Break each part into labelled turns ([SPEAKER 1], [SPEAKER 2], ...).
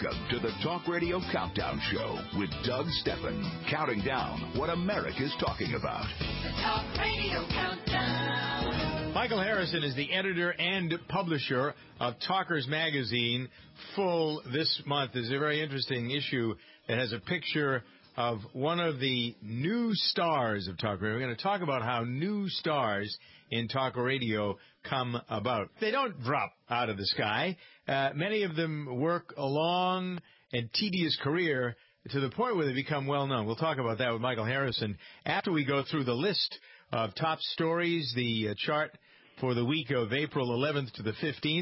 [SPEAKER 1] Welcome to the Talk Radio Countdown Show with Doug Steffen, counting down what America's talking about.
[SPEAKER 2] The Talk Radio Countdown.
[SPEAKER 3] Michael Harrison is the editor and publisher of Talkers Magazine. Full this month is a very interesting issue that has a picture of one of the new stars of talk radio. We're going to talk about how new stars in talk radio come about. They don't drop out of the sky. Many of them work a long and tedious career to the point where they become well-known. We'll talk about that with Michael Harrison after we go through the list of top stories, the chart for the week of April 11th to the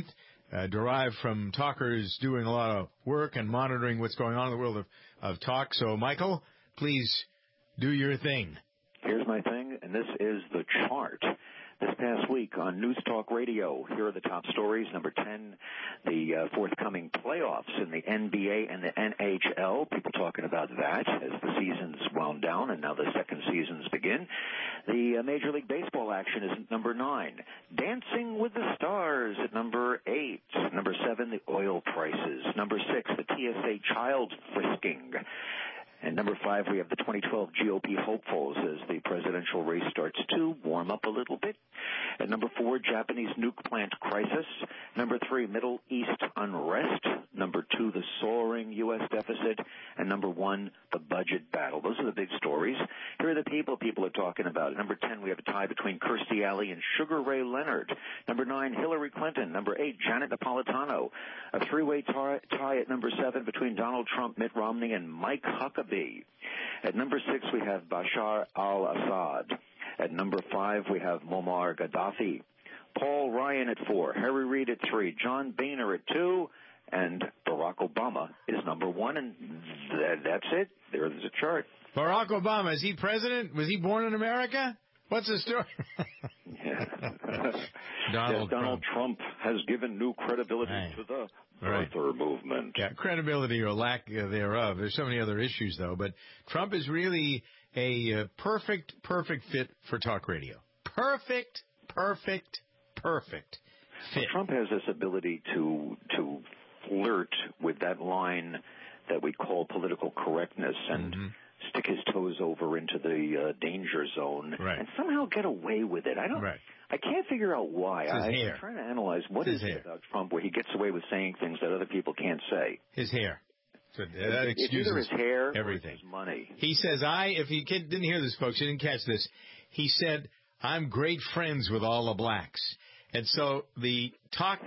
[SPEAKER 3] 15th, derived from talkers doing a lot of work and monitoring what's going on in the world of talk. So, Michael, please do your thing.
[SPEAKER 4] Here's my thing, and this is the chart. This past week on News Talk Radio, here are the top stories. Number 10, the forthcoming playoffs in the NBA and the NHL. People talking about that as the seasons wound down and now the second seasons begin. The Major League Baseball action is at number 9. Dancing with the Stars at number 8. Number 7, the oil prices. Number 6, the TSA child frisking. And number 5, we have the 2012 GOP hopefuls as the presidential race starts to warm up a little bit. At number 4, Japanese nuke plant crisis. Number 3, Middle East unrest. Number 2, the soaring U.S. deficit. And number 1, the budget battle. Those are the big stories. Here are the people are talking about. At number 10, we have a tie between Kirstie Alley and Sugar Ray Leonard. Number 9, Hillary Clinton. Number 8, Janet Napolitano. A three-way tie at number 7 between Donald Trump, Mitt Romney, and Mike Huckabee. At number 6, we have Bashar al-Assad. At number 5, we have Muammar Gaddafi. Paul Ryan at 4, Harry Reid at 3, John Boehner at 2, and Barack Obama is number 1, and that's it. There's a chart.
[SPEAKER 3] Barack Obama, is he president? Was he born in America? What's the story?
[SPEAKER 4] Donald Trump has given new credibility to the birther movement.
[SPEAKER 3] Yeah, credibility or lack thereof. There's so many other issues, though. But Trump is really a perfect fit for talk radio. Perfect fit.
[SPEAKER 4] Trump has this ability to flirt with that line that we call political correctness and stick his toes over into the danger zone and somehow get away with it. I can't figure out why. I'm trying to analyze what is it about Trump where he gets away with saying things that other people can't say.
[SPEAKER 3] His hair. So that excuses
[SPEAKER 4] either his hair
[SPEAKER 3] everything.
[SPEAKER 4] Or his money.
[SPEAKER 3] He says, if you didn't hear this, folks, you didn't catch this, he said, I'm great friends with all the blacks. And so the talk...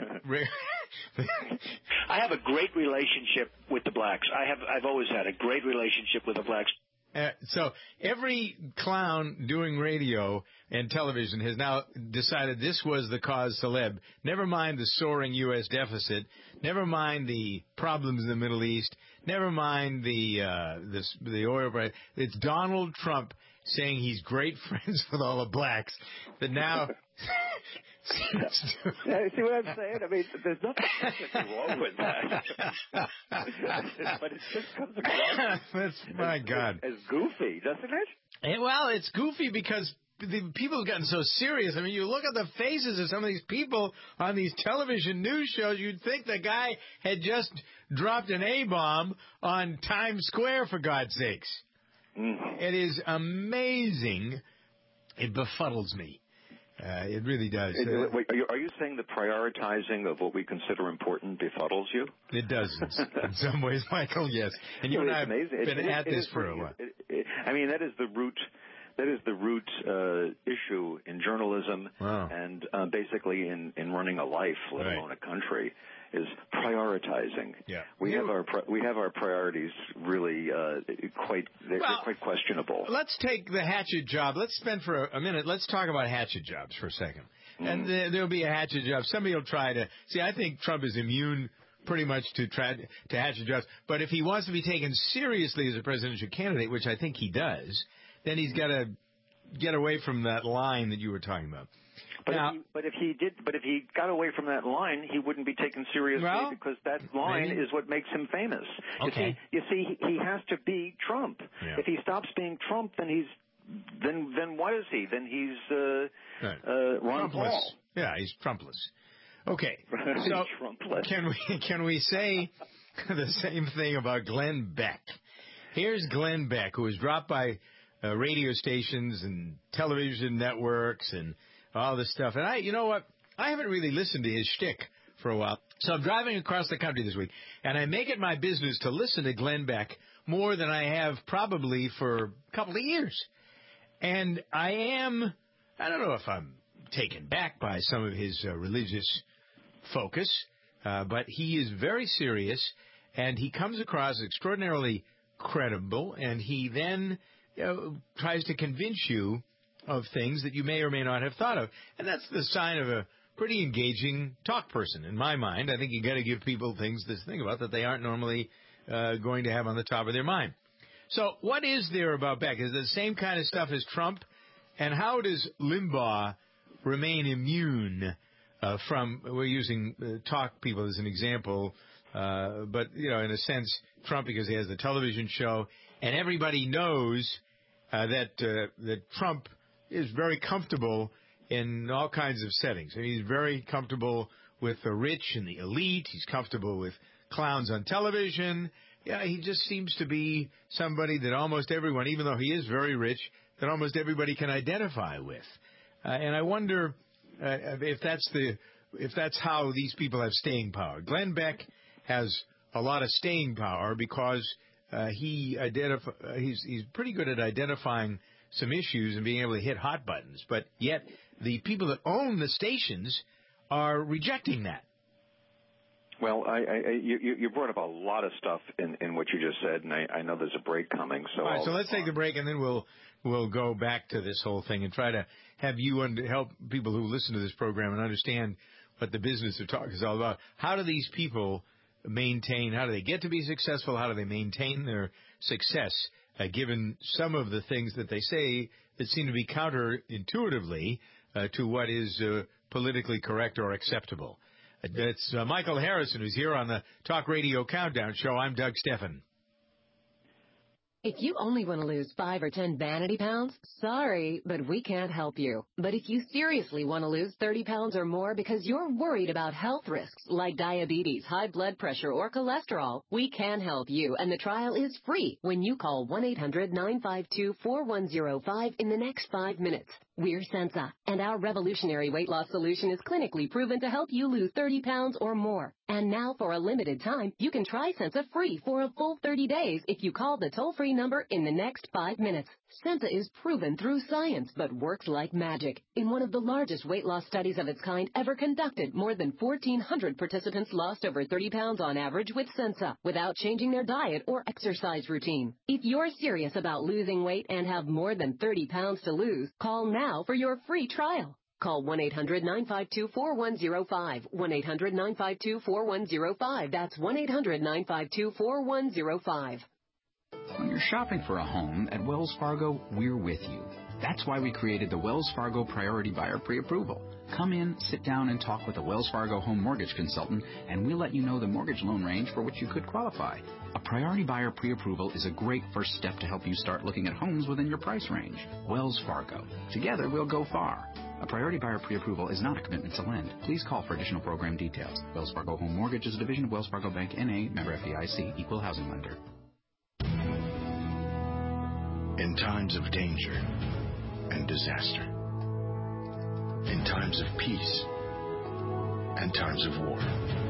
[SPEAKER 5] I have a great relationship with the blacks. I've always had a great relationship with the blacks.
[SPEAKER 3] So every clown doing radio and television has now decided this was the cause celeb. Never mind the soaring U.S. deficit. Never mind the problems in the Middle East. Never mind the oil price. It's Donald Trump saying he's great friends with all the blacks. That now...
[SPEAKER 4] See what I'm saying? I mean, there's nothing wrong with that. But it just comes across
[SPEAKER 3] my God.
[SPEAKER 4] as goofy, doesn't it?
[SPEAKER 3] Well, it's goofy because the people have gotten so serious. I mean, you look at the faces of some of these people on these television news shows, you'd think the guy had just dropped an A-bomb on Times Square, for God's sakes. It is amazing. It befuddles me. It really does.
[SPEAKER 4] Wait, are you saying the prioritizing of what we consider important befuddles you?
[SPEAKER 3] It does, in some ways, Michael, yes. And you and I have been at this for a while.
[SPEAKER 4] I mean, that is the root issue in journalism and basically in running a life, let alone a country, is prioritizing.
[SPEAKER 3] Yeah.
[SPEAKER 4] We have our priorities really they're quite questionable.
[SPEAKER 3] Let's take the hatchet job. Let's spend for a minute. Let's talk about hatchet jobs for a second. And there'll be a hatchet job. Somebody will try to see. I think Trump is immune pretty much to hatchet jobs. But if he wants to be taken seriously as a presidential candidate, which I think he does, then he's got to get away from that line that you were talking about.
[SPEAKER 4] But if he got away from that line, he wouldn't be taken seriously because that line is what makes him famous.
[SPEAKER 3] Okay.
[SPEAKER 4] You see, he has to be Trump.
[SPEAKER 3] Yeah.
[SPEAKER 4] If he stops being Trump, then what is he? Then he's Ron Paul.
[SPEAKER 3] Yeah, he's Trumpless. Okay, so
[SPEAKER 4] Trumpless.
[SPEAKER 3] can we say the same thing about Glenn Beck. Here's Glenn Beck, who was dropped by radio stations and television networks and all this stuff. And you know what? I haven't really listened to his shtick for a while. So I'm driving across the country this week, and I make it my business to listen to Glenn Beck more than I have probably for a couple of years. And I don't know if I'm taken back by some of his religious focus, but he is very serious, and he comes across extraordinarily credible, and he then tries to convince you of things that you may or may not have thought of. And that's the sign of a pretty engaging talk person, in my mind. I think you got to give people things to think about that they aren't normally going to have on the top of their mind. So what is there about Beck? Is it the same kind of stuff as Trump? And how does Limbaugh remain immune from, we're using talk people as an example, but, in a sense, Trump, because he has the television show, and everybody knows that Trump is very comfortable in all kinds of settings. I mean, he's very comfortable with the rich and the elite. He's comfortable with clowns on television. Yeah, he just seems to be somebody that almost everyone, even though he is very rich, that almost everybody can identify with. And I wonder if that's how these people have staying power. Glenn Beck has a lot of staying power because he's pretty good at identifying some issues and being able to hit hot buttons. But yet the people that own the stations are rejecting that.
[SPEAKER 4] Well, you brought up a lot of stuff in what you just said, and I know there's a break coming. So
[SPEAKER 3] all right, so let's take the break, and then we'll go back to this whole thing and try to have you help people who listen to this program and understand what the business of talk is all about. How do these people maintain? How do they get to be successful? How do they maintain their success, given some of the things that they say that seem to be counterintuitively to what is politically correct or acceptable? It's Michael Harrison, who's here on the Talk Radio Countdown Show. I'm Doug Steffen.
[SPEAKER 6] If you only want to lose 5 or 10 vanity pounds, sorry, but we can't help you. But if you seriously want to lose 30 pounds or more because you're worried about health risks like diabetes, high blood pressure, or cholesterol, we can help you, and the trial is free when you call 1-800-952-4105 in the next 5 minutes. We're Sensa, and our revolutionary weight loss solution is clinically proven to help you lose 30 pounds or more. And now, for a limited time, you can try Sensa free for a full 30 days if you call the toll-free number in the next 5 minutes. Sensa is proven through science, but works like magic. In one of the largest weight loss studies of its kind ever conducted, more than 1,400 participants lost over 30 pounds on average with Sensa without changing their diet or exercise routine. If you're serious about losing weight and have more than 30 pounds to lose, call now for your free trial. Call 1-800-952-4105. 1-800-952-4105. That's 1-800-952-4105.
[SPEAKER 7] When you're shopping for a home at Wells Fargo, we're with you. That's why we created the Wells Fargo Priority Buyer Pre-Approval. Come in, sit down, and talk with a Wells Fargo home mortgage consultant, and we'll let you know the mortgage loan range for which you could qualify. A Priority Buyer Pre-Approval is a great first step to help you start looking at homes within your price range. Wells Fargo. Together, we'll go far. A Priority Buyer Pre-Approval is not a commitment to lend. Please call for additional program details. Wells Fargo Home Mortgage is a division of Wells Fargo Bank, N.A., member FDIC, equal housing lender.
[SPEAKER 8] In times of danger and disaster, in times of peace and times of war,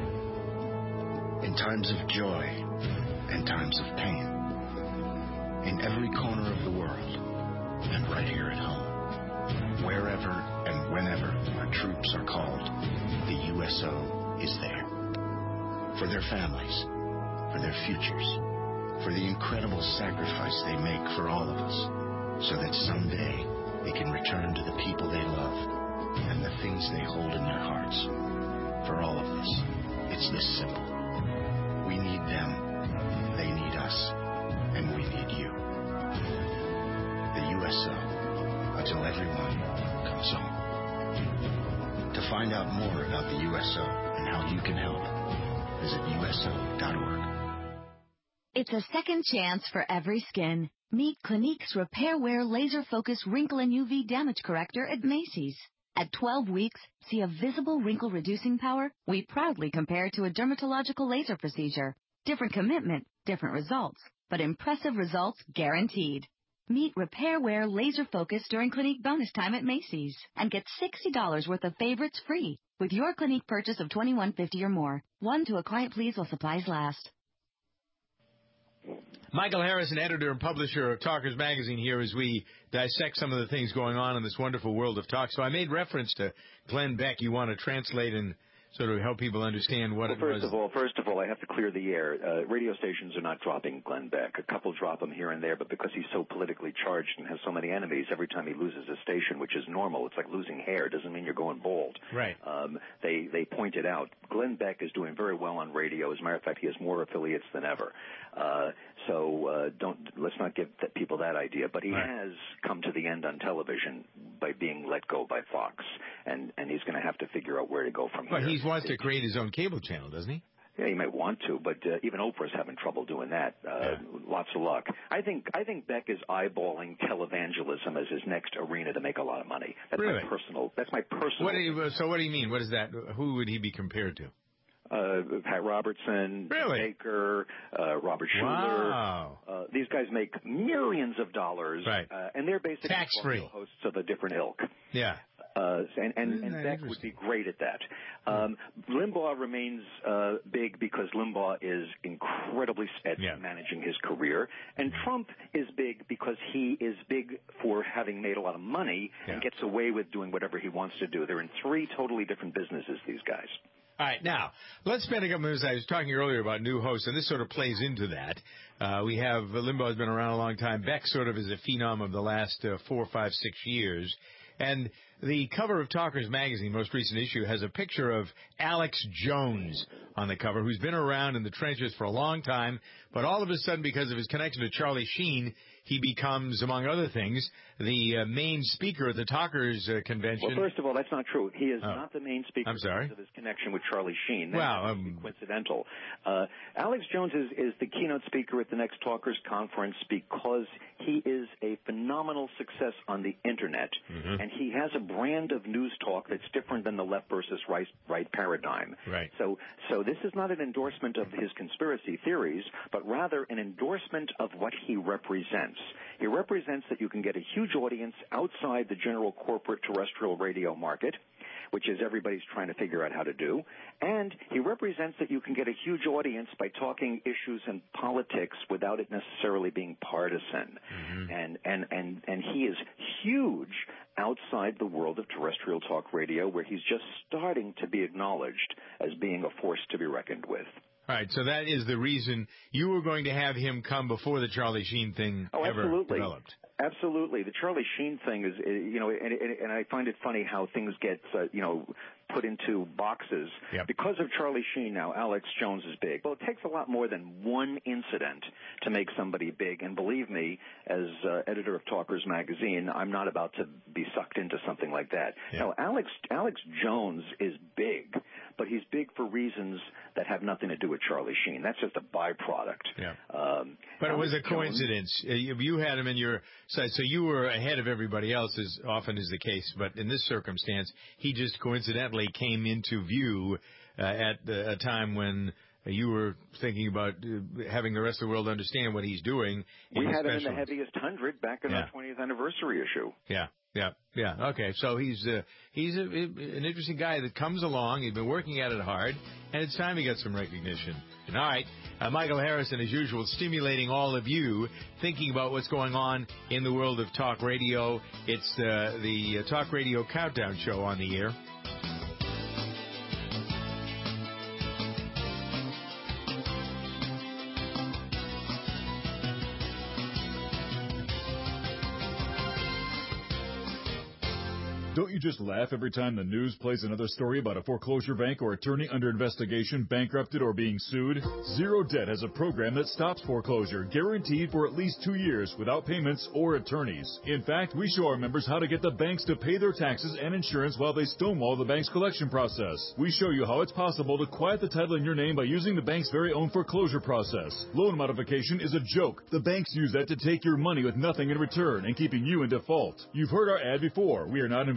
[SPEAKER 8] in times of joy and times of pain, in every corner of the world and right here at home, wherever and whenever our troops are called, the USO is there. For their families, for their futures, for the incredible sacrifice they make for all of us, so that someday they can return to the people they love and the things they hold in their hearts. For all of us, it's this simple. We need them, they need us, and we need you. The USO, until everyone comes home. To find out more about the USO and how you can help, visit USO.org.
[SPEAKER 9] It's a second chance for every skin. Meet Clinique's Repair Wear Laser Focus Wrinkle and UV Damage Corrector at Macy's. At 12 weeks, see a visible wrinkle-reducing power we proudly compare to a dermatological laser procedure. Different commitment, different results, but impressive results guaranteed. Meet Repair Wear Laser Focus during Clinique bonus time at Macy's and get $60 worth of favorites free with your Clinique purchase of $21.50 or more. One to a client, please, while supplies last.
[SPEAKER 3] Michael Harrison, editor and publisher of Talkers Magazine, here as we dissect some of the things going on in this wonderful world of talk. So I made reference to Glenn Beck. You want to translate and sort of help people understand what it was.
[SPEAKER 4] First of all, I have to clear the air. Radio stations are not dropping Glenn Beck. A couple drop him here and there, but because he's so politically charged and has so many enemies, every time he loses a station, which is normal, it's like losing hair. It doesn't mean you're going bald.
[SPEAKER 3] Right.
[SPEAKER 4] They pointed out Glenn Beck is doing very well on radio. As a matter of fact, he has more affiliates than ever. Let's not give people that idea. But he has come to the end on television by being let go by Fox, and he's going to have to figure out where to go from here.
[SPEAKER 3] But he wants to create his own cable channel, doesn't he?
[SPEAKER 4] Yeah, he might want to, but even Oprah's having trouble doing that. Lots of luck. I think Beck is eyeballing televangelism as his next arena to make a lot of money. That's
[SPEAKER 3] really?
[SPEAKER 4] That's my personal.
[SPEAKER 3] So what do you mean? What is that? Who would he be compared to?
[SPEAKER 4] Pat Robertson,
[SPEAKER 3] really?
[SPEAKER 4] Baker, Robert Schuller.
[SPEAKER 3] Wow.
[SPEAKER 4] These guys make millions of dollars,
[SPEAKER 3] right.
[SPEAKER 4] And they're basically
[SPEAKER 3] tax-free
[SPEAKER 4] hosts of a different ilk.
[SPEAKER 3] Yeah.
[SPEAKER 4] And Beck would be great at that. Limbaugh remains big because Limbaugh is incredibly at managing his career, and Trump is big because he is big for having made a lot of money and gets away with doing whatever he wants to do. They're in three totally different businesses, these guys.
[SPEAKER 3] All right, now, let's spend a couple minutes. I was talking earlier about new hosts, and this sort of plays into that. We have Limbaugh's been around a long time. Beck sort of is a phenom of the last 4, 5, 6 years. And the cover of Talkers Magazine, most recent issue, has a picture of Alex Jones on the cover, who's been around in the trenches for a long time, but all of a sudden, because of his connection to Charlie Sheen, he becomes, among other things, the main speaker at the Talkers convention.
[SPEAKER 4] Well, first of all, that's not true. He is not the main speaker because of his connection with Charlie Sheen. That's coincidental. Alex Jones is the keynote speaker at the next Talkers conference because he is a phenomenal success on the Internet, and he has a brand of news talk that's different than the left versus right paradigm.
[SPEAKER 3] Right.
[SPEAKER 4] So this is not an endorsement of his conspiracy theories, but rather an endorsement of what he represents. He represents that you can get a huge audience outside the general corporate terrestrial radio market, which is everybody's trying to figure out how to do. And he represents that you can get a huge audience by talking issues and politics without it necessarily being partisan. And he is huge outside the world of terrestrial talk radio, where he's just starting to be acknowledged as being a force to be reckoned with.
[SPEAKER 3] All right, so that is the reason you were going to have him come before the Charlie Sheen thing ever developed.
[SPEAKER 4] Absolutely. The Charlie Sheen thing is, and I find it funny how things get, put into boxes. Because of Charlie Sheen now, Alex Jones is big. Well, it takes a lot more than one incident to make somebody big. And believe me, as editor of Talkers Magazine, I'm not about to be sucked into something like that. No, Alex Jones is big, but he's big for reasons that have nothing to do with Charlie Sheen. That's just a byproduct.
[SPEAKER 3] But it was a coincidence. You had him in your side, so you were ahead of everybody else, as often is the case. But in this circumstance, he just coincidentally came into view at a time when you were thinking about having the rest of the world understand what he's doing.
[SPEAKER 4] We had him in the heaviest 100 back in our 20th anniversary issue.
[SPEAKER 3] Yeah. Okay, so he's an interesting guy that comes along. He's been working at it hard, and it's time he got some recognition. All right, Michael Harrison, as usual, stimulating all of you, thinking about what's going on in the world of talk radio. It's the Talk Radio Countdown Show on the air.
[SPEAKER 10] Don't you just laugh every time the news plays another story about a foreclosure bank or attorney under investigation, bankrupted, or being sued? Zero Debt has a program that stops foreclosure, guaranteed for at least 2 years, without payments or attorneys. In fact, we show our members how to get the banks to pay their taxes and insurance while they stonewall the bank's collection process. We show you how it's possible to quiet the title in your name by using the bank's very own foreclosure process. Loan modification is a joke. The banks use that to take your money with nothing in return and keeping you in default. You've heard our ad before. We are not investigating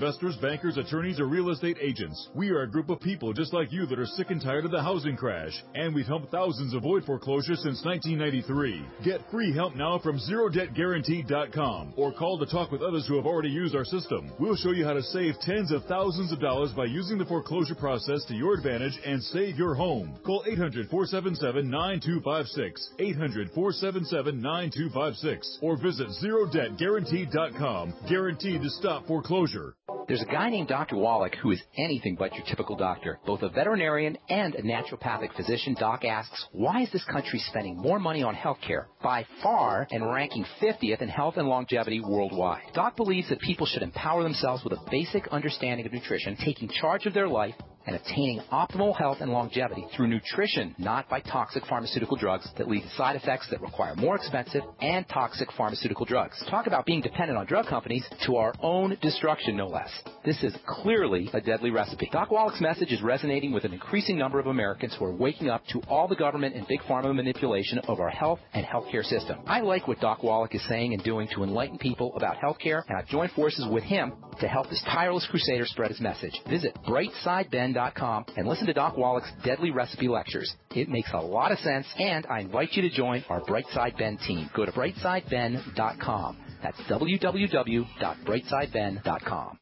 [SPEAKER 10] investors, bankers, attorneys, or real estate agents. We are a group of people just like you that are sick and tired of the housing crash. And we've helped thousands avoid foreclosure since 1993. Get free help now from ZeroDebtGuaranteed.com or call to talk with others who have already used our system. We'll show you how to save tens of thousands of dollars by using the foreclosure process to your advantage and save your home. Call 800-477-9256, 800-477-9256, or visit ZeroDebtGuaranteed.com. Guaranteed to stop foreclosure.
[SPEAKER 11] There's a guy named Dr. Wallach who is anything but your typical doctor. Both a veterinarian and a naturopathic physician, Doc asks, why is this country spending more money on health care by far and ranking 50th in health and longevity worldwide? Doc believes that people should empower themselves with a basic understanding of nutrition, taking charge of their life, and attaining optimal health and longevity through nutrition, not by toxic pharmaceutical drugs that lead to side effects that require more expensive and toxic pharmaceutical drugs. Talk about being dependent on drug companies to our own destruction, no less. This is clearly a deadly recipe. Doc Wallach's message is resonating with an increasing number of Americans who are waking up to all the government and big pharma manipulation of our health and healthcare system. I like what Doc Wallach is saying and doing to enlighten people about healthcare, and I've joined forces with him to help this tireless crusader spread his message. Visit BrightSideBen.com and listen to Doc Wallach's Deadly Recipe lectures. It makes a lot of sense, and I invite you to join our Brightside Ben team. Go to BrightSideBen.com. That's www.BrightSideBen.com.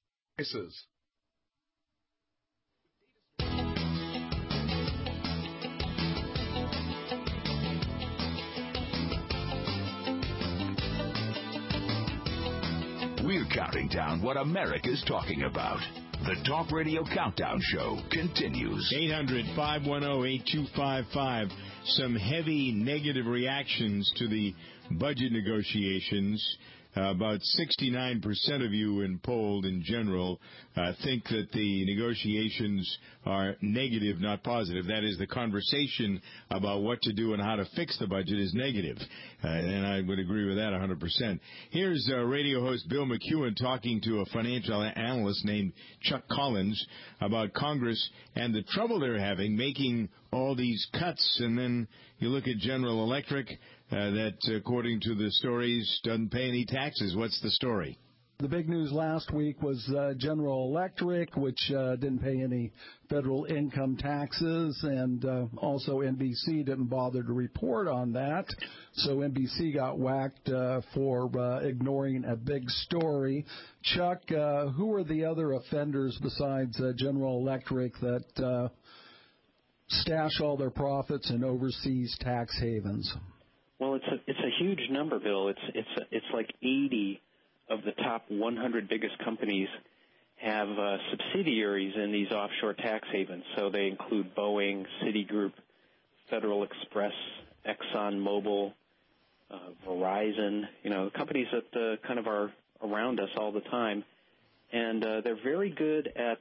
[SPEAKER 1] We're counting down what America's talking about. The Talk Radio Countdown Show continues.
[SPEAKER 3] 800-510-8255. Some heavy negative reactions to the budget negotiations. About 69% of you in polled in general think that the negotiations are negative, not positive. That is, the conversation about what to do and how to fix the budget is negative. And I would agree with that 100%. Here's radio host Bill McEwen talking to a financial analyst named Chuck Collins about Congress and the trouble they're having making all these cuts. And then you look at General Electric, that, according to the stories, doesn't pay any taxes. What's the story?
[SPEAKER 12] The big news last week was General Electric, which didn't pay any federal income taxes, and also NBC didn't bother to report on that. So NBC got whacked for ignoring a big story. Chuck, who are the other offenders besides General Electric that stash all their profits in overseas tax havens?
[SPEAKER 13] Well, it's a huge number, Bill. It's like 80 of the top 100 biggest companies have subsidiaries in these offshore tax havens. So they include Boeing, Citigroup, Federal Express, ExxonMobil, Verizon. You know, companies that kind of are around us all the time, and they're very good at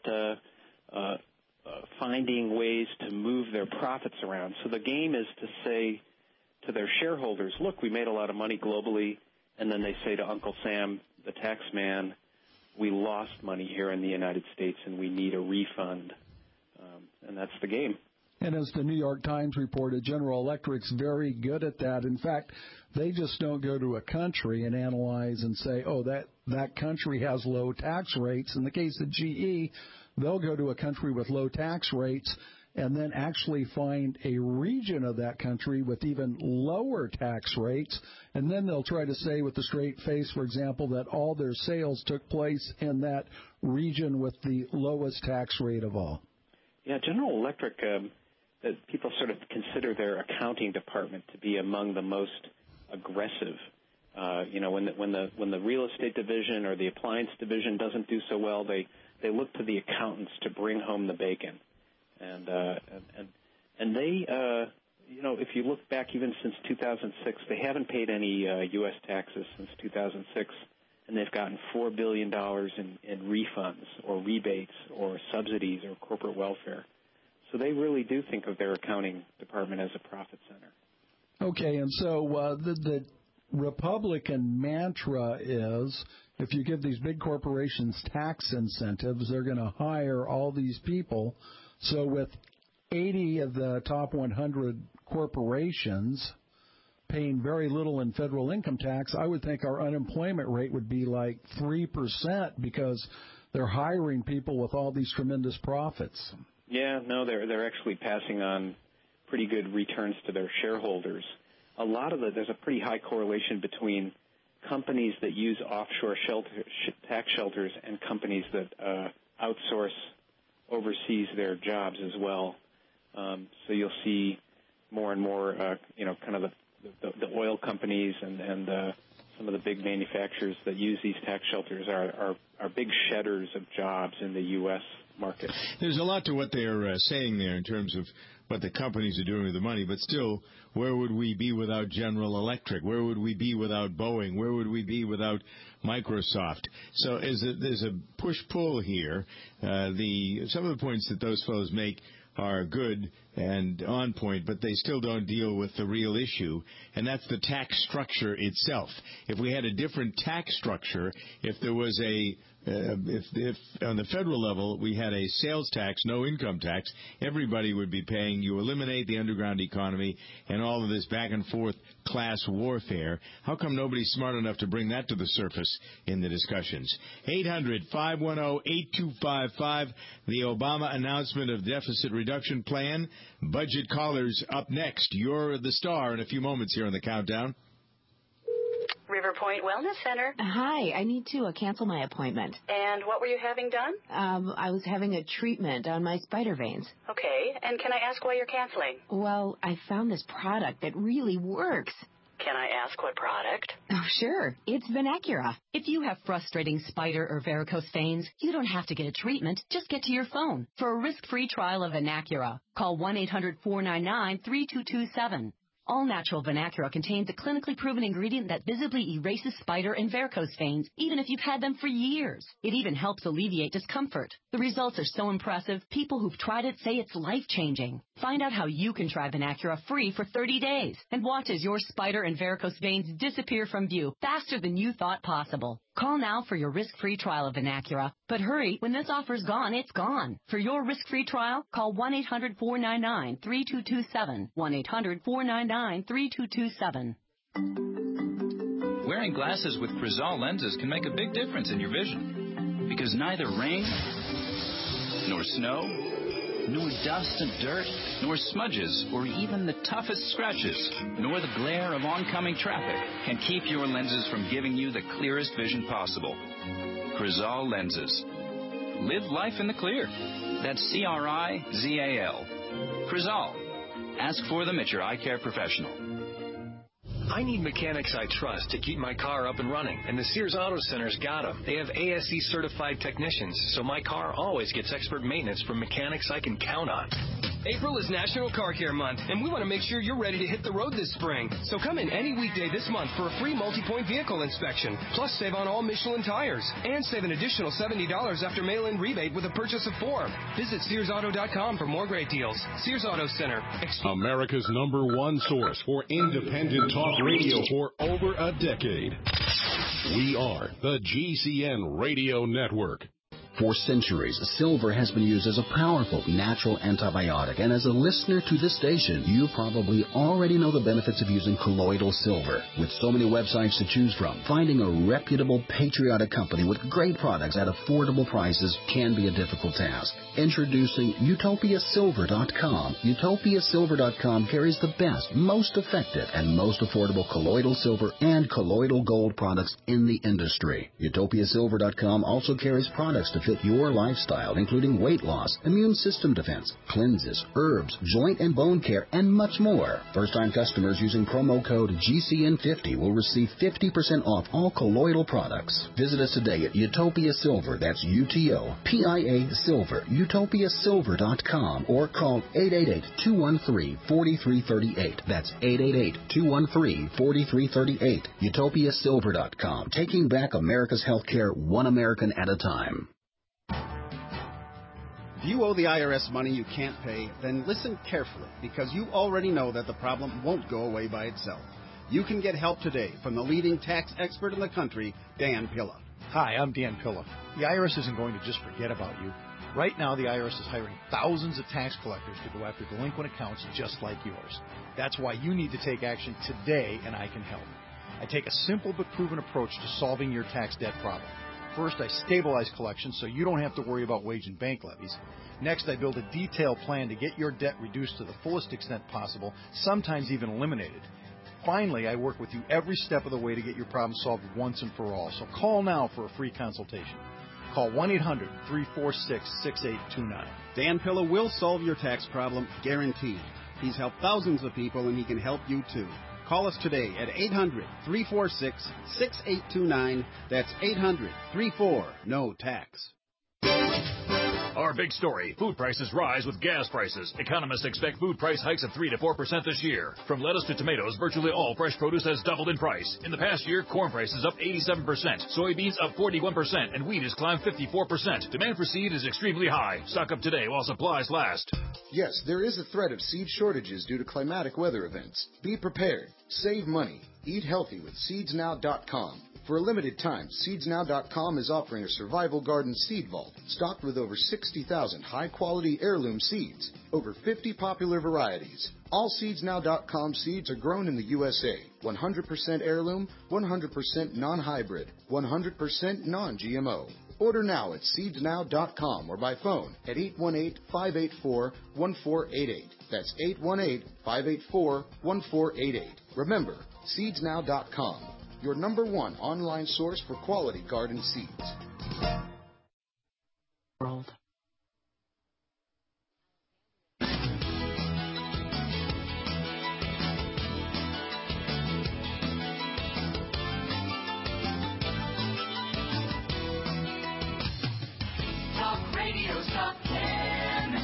[SPEAKER 13] finding ways to move their profits around. So the game is to say to their shareholders, look, we made a lot of money globally, and then they say to Uncle Sam, the tax man, we lost money here in the United States and we need a refund. And that's the game.
[SPEAKER 12] And as the New York Times reported, General Electric's very good at that. In fact, they just don't go to a country and analyze and say, oh, that country has low tax rates. In the case of GE, they'll go to a country with low tax rates and then actually find a region of that country with even lower tax rates, and then they'll try to say with a straight face, for example, that all their sales took place in that region with the lowest tax rate of all.
[SPEAKER 13] Yeah, General Electric, people sort of consider their accounting department to be among the most aggressive. You know, when the real estate division or the appliance division doesn't do so well, they look to the accountants to bring home the bacon. And they, you know, if you look back even since 2006, they haven't paid any U.S. taxes since 2006, and they've gotten $4 billion in refunds or rebates or subsidies or corporate welfare. So they really do think of their accounting department as a profit center.
[SPEAKER 12] Okay, and so the Republican mantra is if you give these big corporations tax incentives, they're going to hire all these people. So with 80 of the top 100 corporations paying very little in federal income tax, I would think our unemployment rate would be like 3% because they're hiring people with all these tremendous profits.
[SPEAKER 13] Yeah, no, they're actually passing on pretty good returns to their shareholders. A lot of there's a pretty high correlation between companies that use offshore tax shelters and companies that outsource overseas their jobs as well. So you'll see more and more, kind of the oil companies and some of the big manufacturers that use these tax shelters are big shedders of jobs in the U.S. market.
[SPEAKER 3] There's a lot to what they're saying there in terms of what the companies are doing with the money, but still, where would we be without General Electric? Where would we be without Boeing? Where would we be without Microsoft? So there's a push-pull here. Some of the points that those fellows make are good and on point, but they still don't deal with the real issue, and that's the tax structure itself. If we had a different tax structure, if there was if on the federal level we had a sales tax, no income tax, everybody would be paying. You eliminate the underground economy and all of this back and forth class warfare. How come nobody's smart enough to bring that to the surface in the discussions? 800-510-8255, the Obama announcement of deficit reduction plan. Budget callers up next. You're the star in a few moments here on the Countdown.
[SPEAKER 14] River Point Wellness Center.
[SPEAKER 15] Hi, I need to cancel my appointment.
[SPEAKER 14] And what were you having done?
[SPEAKER 15] I was having a treatment on my spider veins.
[SPEAKER 14] Okay, and can I ask why you're canceling?
[SPEAKER 15] Well, I found this product that really works.
[SPEAKER 14] Can I ask what product?
[SPEAKER 15] Oh, sure. It's Venacura.
[SPEAKER 6] If you have frustrating spider or varicose veins, you don't have to get a treatment. Just get to your phone. For a risk-free trial of Venacura, call 1-800-499-3227. All-natural Venacura contains a clinically proven ingredient that visibly erases spider and varicose veins, even if you've had them for years. It even helps alleviate discomfort. The results are so impressive, people who've tried it say it's life-changing. Find out how you can try Venacura free for 30 days and watch as your spider and varicose veins disappear from view faster than you thought possible. Call now for your risk-free trial of Venacura. But hurry, when this offer's gone, it's gone. For your risk-free trial, call 1-800-499-3227. 1-800-499-3227.
[SPEAKER 16] Wearing glasses with Crizal lenses can make a big difference in your vision. Because neither rain, nor snow, nor dust and dirt, nor smudges, or even the toughest scratches, nor the glare of oncoming traffic can keep your lenses from giving you the clearest vision possible. Crizal lenses. Live life in the clear. That's C-R-I-Z-A-L. Crizal. Ask for them at your eye care professional.
[SPEAKER 17] I need mechanics I trust to keep my car up and running, and the Sears Auto Center's got them. They have ASE certified technicians, so my car always gets expert maintenance from mechanics I can count on.
[SPEAKER 18] April is National Car Care Month, and we want to make sure you're ready to hit the road this spring. So come in any weekday this month for a free multi-point vehicle inspection. Plus, save on all Michelin tires. And save an additional $70 after mail-in rebate with a purchase of 4. Visit SearsAuto.com for more great deals. Sears Auto Center.
[SPEAKER 19] America's #1 source for independent talk radio for over a decade. We are the GCN Radio Network.
[SPEAKER 20] For centuries, silver has been used as a powerful natural antibiotic, and as a listener to this station, you probably already know the benefits of using colloidal silver. With so many websites to choose from, finding a reputable, patriotic company with great products at affordable prices can be a difficult task. Introducing UtopiaSilver.com. UtopiaSilver.com carries the best, most effective, and most affordable colloidal silver and colloidal gold products in the industry. UtopiaSilver.com also carries products to fit your lifestyle, including weight loss, immune system defense, cleanses, herbs, joint and bone care, and much more. First-time customers using promo code GCN50 will receive 50% off all colloidal products. Visit us today at Utopia Silver, that's UTOPIA Silver, UtopiaSilver.com, or call 888-213-4338. That's 888-213-4338. UtopiaSilver.com, taking back America's healthcare one American at a time.
[SPEAKER 21] If you owe the IRS money you can't pay, then listen carefully, because you already know that the problem won't go away by itself. You can get help today from the leading tax expert in the country, Dan Pilla.
[SPEAKER 22] Hi, I'm Dan Pilla. The IRS isn't going to just forget about you. Right now, the IRS is hiring thousands of tax collectors to go after delinquent accounts just like yours. That's why you need to take action today, and I can help. I take a simple but proven approach to solving your tax debt problem. First, I stabilize collections so you don't have to worry about wage and bank levies. Next, I build a detailed plan to get your debt reduced to the fullest extent possible, sometimes even eliminated. Finally, I work with you every step of the way to get your problem solved once and for all. So call now for a free consultation. Call 1-800-346-6829.
[SPEAKER 21] Dan Pilla will solve your tax problem, guaranteed. He's helped thousands of people, and he can help you too. Call us today at 800-346-6829. That's 800-34-NO-TAX.
[SPEAKER 10] Our big story, food prices rise with gas prices. Economists expect food price hikes of 3 to 4% this year. From lettuce to tomatoes, virtually all fresh produce has doubled in price. In the past year, corn prices up 87%, soybeans up 41%, and wheat has climbed 54%. Demand for seed is extremely high. Stock up today while supplies last.
[SPEAKER 2] Yes, there is a threat of seed shortages due to climatic weather events. Be prepared. Save money. Eat healthy with SeedsNow.com. For a limited time, SeedsNow.com is offering a survival garden seed vault stocked with over 60,000 high-quality heirloom seeds, over 50 popular varieties. All SeedsNow.com seeds are grown in the USA, 100% heirloom, 100% non-hybrid, 100% non-GMO. Order now at SeedsNow.com or by phone at 818-584-1488. That's 818-584-1488. Remember, SeedsNow.com. Your number one online source for quality garden seeds.
[SPEAKER 15] World.
[SPEAKER 5] Talk Radio Top 10.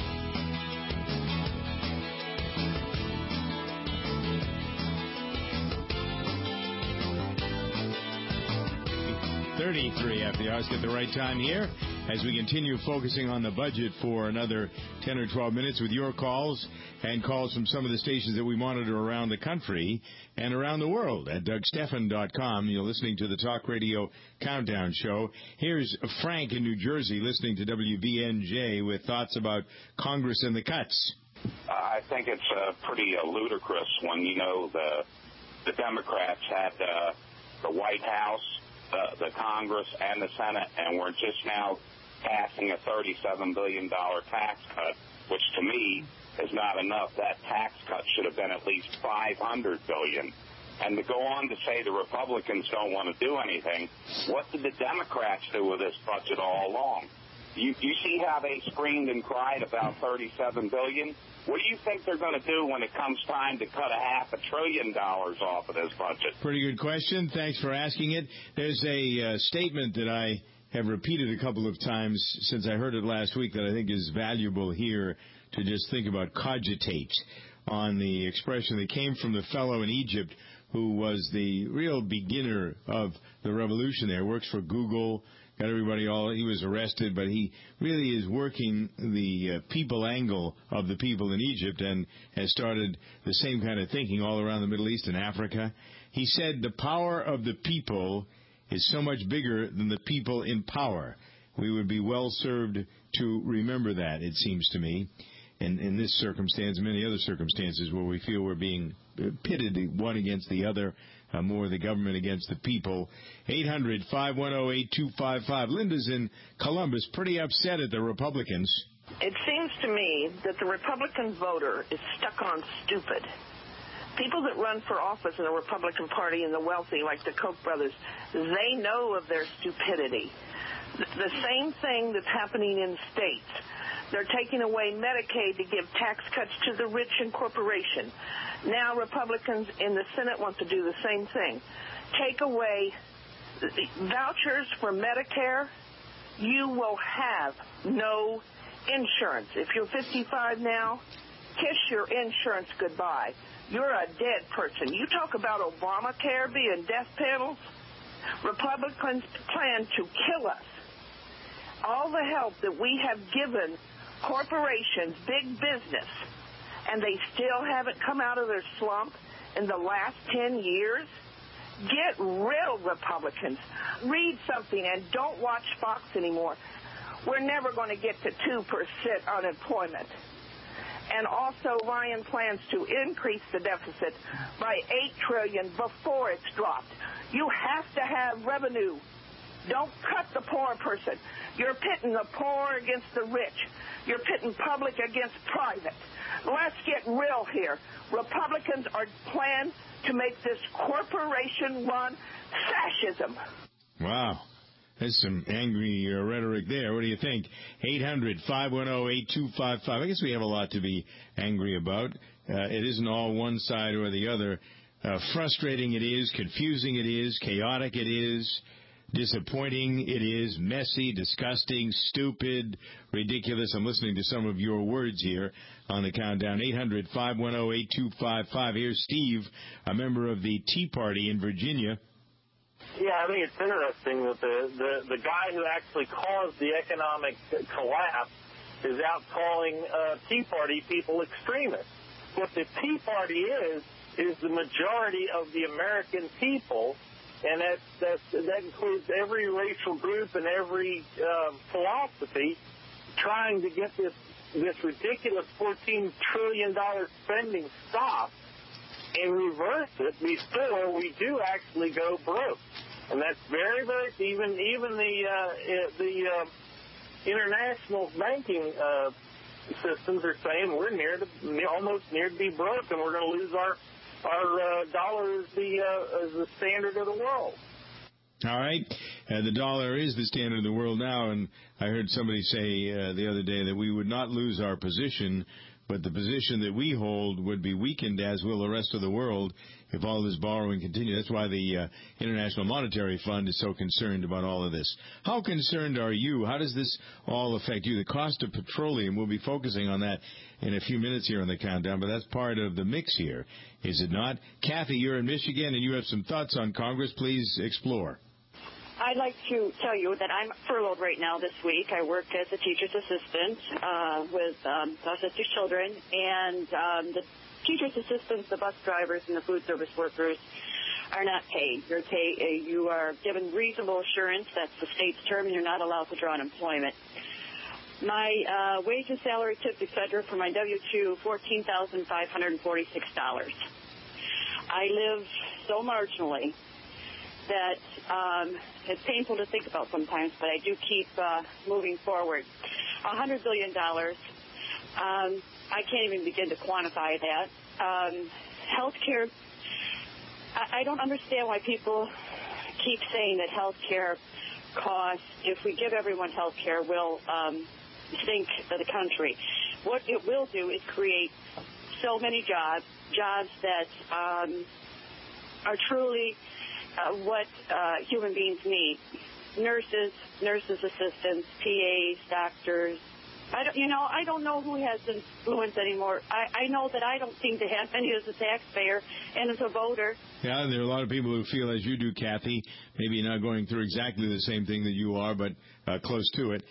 [SPEAKER 3] 33 after the hour. Let's get the right time here as we continue focusing on the budget for another 10 or 12 minutes with your calls and calls from some of the stations that we monitor around the country and around the world at DougStephan.com. You're listening to the Talk Radio Countdown Show. Here's Frank in New Jersey listening to WBNJ with thoughts about Congress and the cuts.
[SPEAKER 23] I think it's pretty ludicrous when, you know, the Democrats had the White House, the Congress, and the Senate, and we're just now passing a $37 billion tax cut, which to me is not enough. That tax cut should have been at least $500 billion. And to go on to say the Republicans don't want to do anything, what did the Democrats do with this budget all along? You see how they screamed and cried about $37 billion? What do you think they're going to do when it comes time to cut $500 billion off of this budget?
[SPEAKER 3] Pretty good question. Thanks for asking it. There's a statement that I have repeated a couple of times since I heard it last week that I think is valuable here to just think about. Cogitate, on the expression that came from the fellow in Egypt who was the real beginner of the revolution there, works for Google, got everybody he was arrested, but he really is working the people angle of the people in Egypt and has started the same kind of thinking all around the Middle East and Africa. He said the power of the people is so much bigger than the people in power. We would be well served to remember that, it seems to me, in this circumstance, many other circumstances where we feel we're being pitted one against the other, more the government against the people. 800-510-8255. Linda's in Columbus, pretty upset at the Republicans.
[SPEAKER 24] It seems to me that the Republican voter is stuck on stupid. People that run for office in the Republican Party and the wealthy, like the Koch brothers, they know of their stupidity. The same thing that's happening in states. They're taking away Medicaid to give tax cuts to the rich and corporation. Now Republicans in the Senate want to do the same thing. Take away vouchers for Medicare. You will have no insurance. If you're 55 now, kiss your insurance goodbye. You're a dead person. You talk about Obamacare being death panels. Republicans plan to kill us. All the help that we have given corporations, big business, and they still haven't come out of their slump in the last 10 years? Get real, Republicans. Read something and don't watch Fox anymore. We're never going to get to 2% unemployment. And also, Ryan plans to increase the deficit by $8 trillion before it's dropped. You have to have revenue Don't cut the poor person. You're pitting the poor against the rich. You're pitting public against private. Let's get real here. Republicans are planning to make this corporation-run fascism.
[SPEAKER 3] Wow. There's some angry rhetoric there. What do you think? 800-510-8255. I guess we have a lot to be angry about. It isn't all one side or the other. Frustrating it is, confusing it is, chaotic it is, disappointing it is, messy, disgusting, stupid, ridiculous. I'm listening to some of your words here on the countdown. 800-510-8255. Here's Steve, a member of the Tea Party in Virginia.
[SPEAKER 4] Yeah, I think it's interesting that the guy who actually caused the economic collapse is out calling Tea Party people extremists. What the Tea Party is the majority of the American people, and that includes every racial group and every philosophy, trying to get this ridiculous $14 trillion spending stopped and reverse it before we do actually go broke. And that's very, very, even the international banking systems are saying we're almost near to be broke, and we're going to lose our dollar as the standard of the world.
[SPEAKER 3] All right. The dollar is the standard of the world now, and I heard somebody say the other day that we would not lose our position, but the position that we hold would be weakened, as will the rest of the world, if all this borrowing continues. That's why the International Monetary Fund is so concerned about all of this. How concerned are you? How does this all affect you? The cost of petroleum, we'll be focusing on that in a few minutes here on the countdown, but that's part of the mix here, is it not? Kathy, you're in Michigan, and you have some thoughts on Congress. Please explore.
[SPEAKER 7] I'd like to tell you that I'm furloughed right now this week. I work as a teacher's assistant with autistic children, and the teacher's assistants, the bus drivers, and the food service workers are not paid. You are given reasonable assurance. That's the state's term, and you're not allowed to draw unemployment. My wages, salary, tips, etc. for my W-2, $14,546. I live so marginally that it's painful to think about sometimes, but I do keep moving forward. $100 billion. I can't even begin to quantify that. Health care, I don't understand why people keep saying that health care costs, if we give everyone health care, will sink the country. What it will do is create so many jobs that are truly what human beings need. Nurses, assistants, PAs, doctors. I don't know who has influence anymore. I know that I don't seem to have any as a taxpayer and as a voter.
[SPEAKER 3] Yeah, there are a lot of people who feel as you do, Kathy, maybe not going through exactly the same thing that you are, but close to it.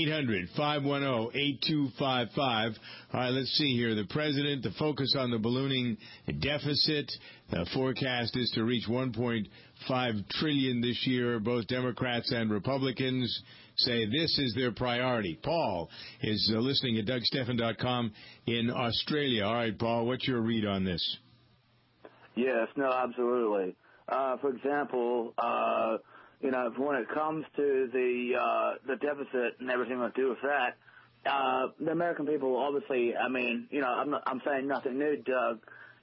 [SPEAKER 3] 800-510-8255. All right, let's see here. The president, the focus on the ballooning deficit. The forecast is to reach $1.5 trillion this year. Both Democrats and Republicans say this is their priority. Paul is listening at DougStephan.com in Australia. All right, Paul, what's your read on this?
[SPEAKER 8] Yes, no, absolutely. For example, when it comes to the deficit and everything to do with that, the American people, obviously, I'm saying nothing new, Doug,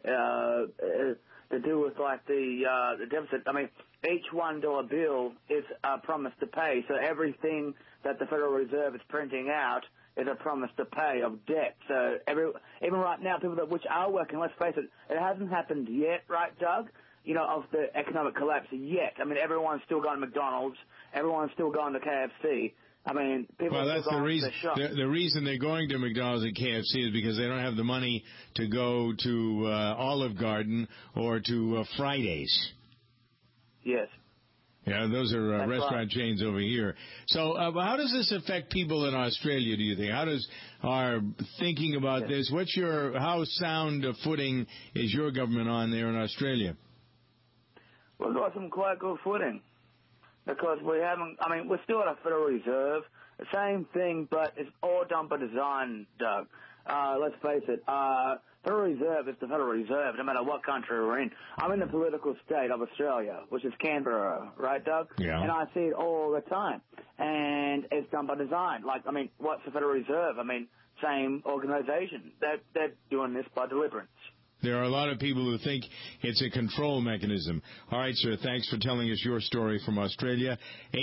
[SPEAKER 8] to do with like the deficit. Each $1 bill is a promise to pay. So everything that the Federal Reserve is printing out is a promise to pay of debt. So even right now, people which are working, let's face it, it hasn't happened yet, right, Doug? Of the economic collapse yet. Everyone's still going to McDonald's. Everyone's still going to KFC. People
[SPEAKER 3] well, that's the reason. The reason they're going to McDonald's and KFC is because they don't have the money to go to Olive Garden or to Fridays.
[SPEAKER 8] Yes.
[SPEAKER 3] Yeah, those are restaurant chains over here. So how does this affect people in Australia, do you think? How does our thinking about this, how sound a footing is your government on there in Australia?
[SPEAKER 8] We've got some quite good footing because we're still at a Federal Reserve, the same thing, but it's all done by design, Doug. let's face it, Federal Reserve is the Federal Reserve, no matter what country we're in. I'm in the political state of Australia, which is Canberra, right, Doug?
[SPEAKER 3] Yeah.
[SPEAKER 8] And I see it all the time. And it's done by design. Like, I mean, what's the Federal Reserve? I mean, same organization. They're doing this by deliberance.
[SPEAKER 3] There are a lot of people who think it's a control mechanism. All right, sir, thanks for telling us your story from Australia.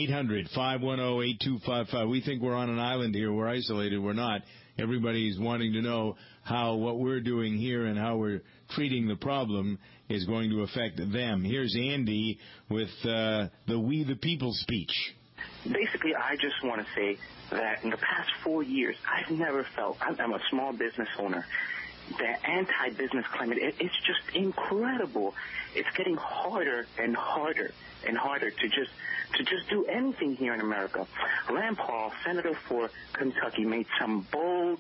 [SPEAKER 3] 800-510-8255. We think we're on an island here. We're isolated. We're not. Everybody's wanting to know how what we're doing here and how we're treating the problem is going to affect them. Here's Andy with the We the People speech.
[SPEAKER 1] Basically, I just want to say that in the past 4 years, I've never felt, I'm a small business owner, the anti-business climate, it's just incredible. It's getting harder and harder and harder to just do anything here in America. Rand Paul, senator for Kentucky, made some bold,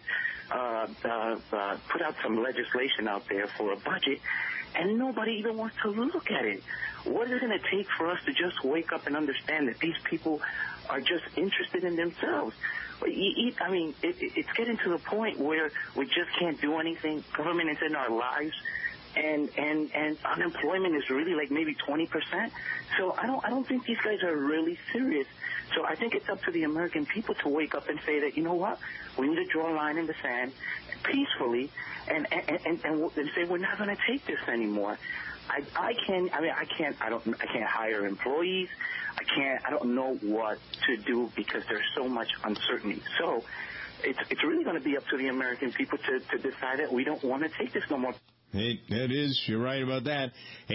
[SPEAKER 1] put out some legislation out there for a budget, and nobody even wants to look at it. What is it going to take for us to just wake up and understand that these people are just interested in themselves? I mean, it's getting to the point where we just can't do anything. Government is in our lives, and unemployment is really like maybe 20%. So I don't think these guys are really serious. So I think it's up to the American people to wake up and say that, you know what, we need to draw a line in the sand peacefully and say we're not going to take this anymore. I can't hire employees. I don't know what to do because there's so much uncertainty. So it's really going to be up to the American people to decide that we don't want to take this no more.
[SPEAKER 3] Hey, that is, you're right about that.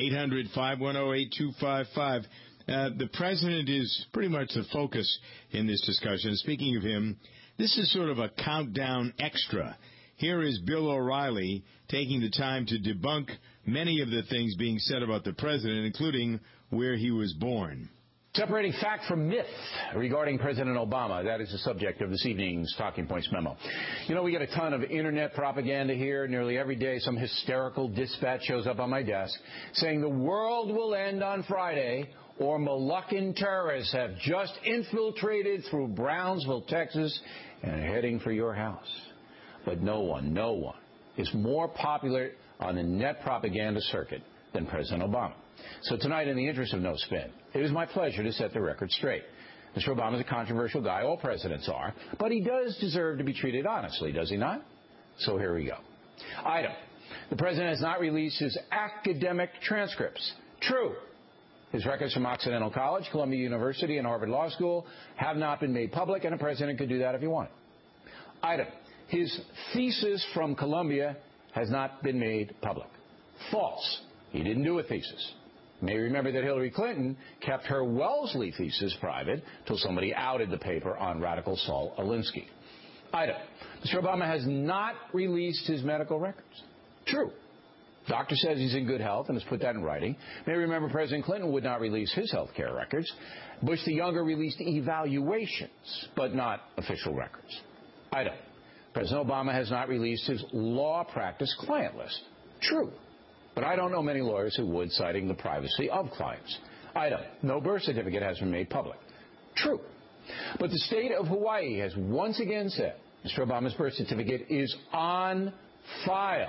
[SPEAKER 3] 800-510-8255. The president is pretty much the focus in this discussion. Speaking of him, this is sort of a countdown extra. Here is Bill O'Reilly taking the time to debunk many of the things being said about the president, including where he was born.
[SPEAKER 9] Separating fact from myth regarding President Obama. That is the subject of this evening's Talking Points memo. You know, we get a ton of internet propaganda here. Nearly every day some hysterical dispatch shows up on my desk saying the world will end on Friday or Moluccan terrorists have just infiltrated through Brownsville, Texas, and are heading for your house. But no one is more popular on the net propaganda circuit than President Obama. So tonight, in the interest of no spin, it is my pleasure to set the record straight. Mr. Obama is a controversial guy. All presidents are. But he does deserve to be treated honestly, does he not? So here we go. Item. The president has not released his academic transcripts. True. His records from Occidental College, Columbia University, and Harvard Law School have not been made public, and a president could do that if he wanted. Item. His thesis from Columbia has not been made public. False. He didn't do a thesis. You may remember that Hillary Clinton kept her Wellesley thesis private till somebody outed the paper on radical Saul Alinsky. Item. Mr. Obama has not released his medical records. True. Doctor says he's in good health and has put that in writing. You may remember President Clinton would not release his health care records. Bush the Younger released evaluations, but not official records. Item. President Obama has not released his law practice client list. True. But I don't know many lawyers who would, citing the privacy of clients. Item. No birth certificate has been made public. True. But the state of Hawaii has once again said Mr. Obama's birth certificate is on file.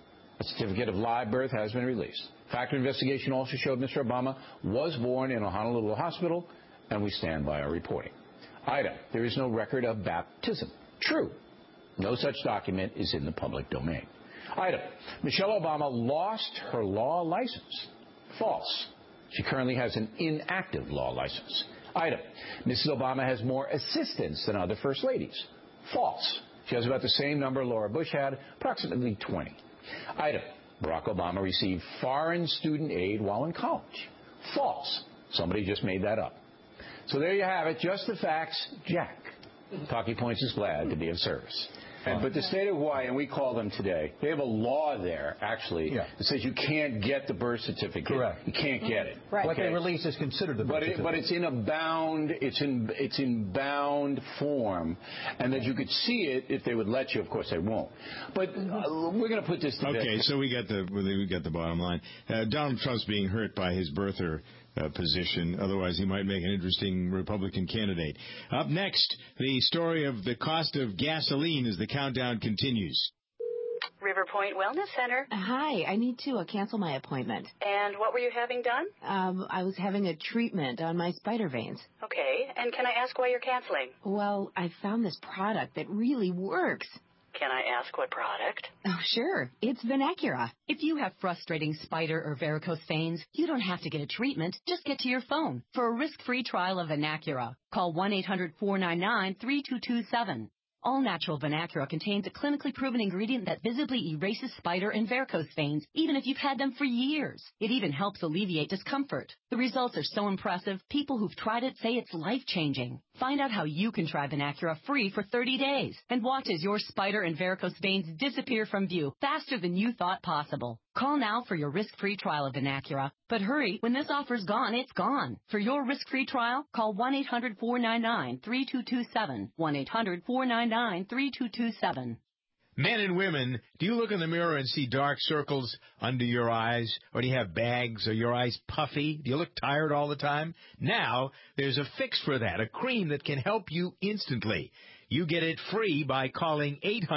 [SPEAKER 9] A certificate of live birth has been released. Factor investigation also showed Mr. Obama was born in a Honolulu hospital, and we stand by our reporting. Item. There is no record of baptism. True. No such document is in the public domain. Item. Michelle Obama lost her law license. False. She currently has an inactive law license. Item. Mrs. Obama has more assistants than other first ladies. False. She has about the same number Laura Bush had, approximately 20. Item. Barack Obama received foreign student aid while in college. False. Somebody just made that up. So there you have it. Just the facts, Jack. Talking Points is glad to be of service. But the state of Hawaii, and we call them today, they have a law there, actually, that says you can't get the birth certificate. Correct. You can't get it.
[SPEAKER 22] Right. What they release is considered the birth certificate.
[SPEAKER 9] But it's in a bound, it's in bound form, and that you could see it if they would let you. Of course, they won't. But we're going to put this to bed.
[SPEAKER 3] Okay, so we got the bottom line. Donald Trump's being hurt by his birther position. Otherwise, he might make an interesting Republican candidate. Up next, the story of the cost of gasoline as the countdown continues.
[SPEAKER 11] River Point Wellness Center.
[SPEAKER 15] Hi, I need to cancel my appointment.
[SPEAKER 11] And what were you having done?
[SPEAKER 15] I was having a treatment on my spider veins.
[SPEAKER 11] Okay, and can I ask why you're canceling?
[SPEAKER 15] Well, I found this product that really works.
[SPEAKER 11] Can I ask what product?
[SPEAKER 15] Oh, sure. It's Venacura.
[SPEAKER 6] If you have frustrating spider or varicose veins, you don't have to get a treatment. Just get to your phone for a risk-free trial of Venacura. Call 1-800-499-3227. All-natural Venacura contains a clinically proven ingredient that visibly erases spider and varicose veins, even if you've had them for years. It even helps alleviate discomfort. The results are so impressive, people who've tried it say it's life-changing. Find out how you can try Venacura free for 30 days and watch as your spider and varicose veins disappear from view faster than you thought possible. Call now for your risk-free trial of Venacura. But hurry, when this offer's gone, it's gone. For your risk-free trial, call 1-800-499-3227. 1-800-499-3227.
[SPEAKER 3] Men and women, do you look in the mirror and see dark circles under your eyes? Or do you have bags? Are your eyes puffy? Do you look tired all the time? Now, there's a fix for that, a cream that can help you instantly. You get it free by calling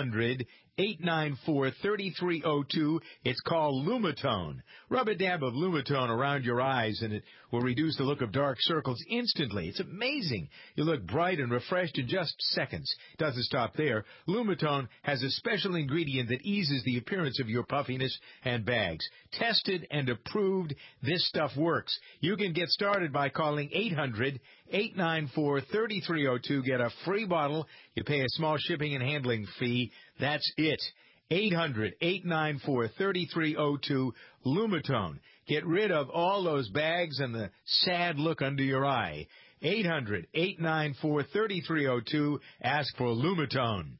[SPEAKER 3] 800-894-3302. It's called Lumitone. Rub a dab of Lumitone around your eyes, and it will reduce the look of dark circles instantly. It's amazing. You look bright and refreshed in just seconds. Doesn't stop there. Lumitone has a special ingredient that eases the appearance of your puffiness and bags. Tested and approved, this stuff works. You can get started by calling 800-894-3302. Get a free bottle. You pay a small shipping and handling fee. That's it. 800-894-3302, Lumitone. Get rid of all those bags and the sad look under your eye. 800-894-3302. Ask for Lumitone.